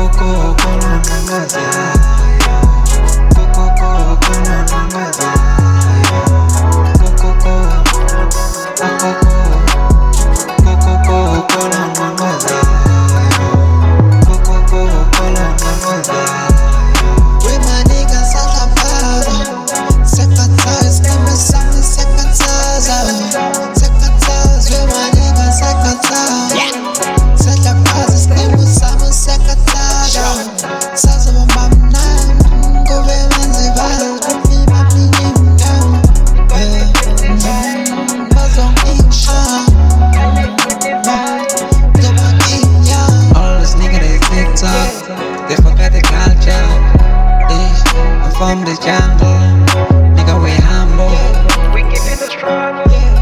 They forgot the culture. I'm from the jungle, nigga, we humble. We keep in the struggle.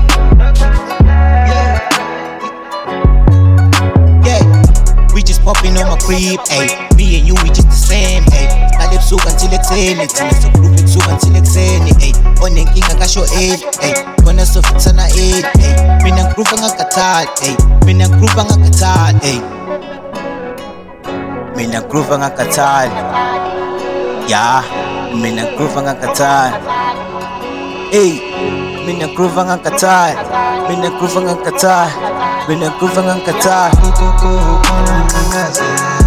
Yeah, we just popping on my crib, ayy. Me and you, we just the same, ayy. Nalip suka until exhale, tina sa group suka until exhale, ayy. Onen king akasho aid, ayy. Kona so fitsana aid, ayy. Minang groove ang akatal, ayy. Minang groove ang akatal, ayy. Mina groove ang akatal. Yeah, mina groove ang akatal. Hey, mina groove ang akatal. Mina groove ang akatal. Mina groove ang akatal. Go, go, go, go, go, go, go, go.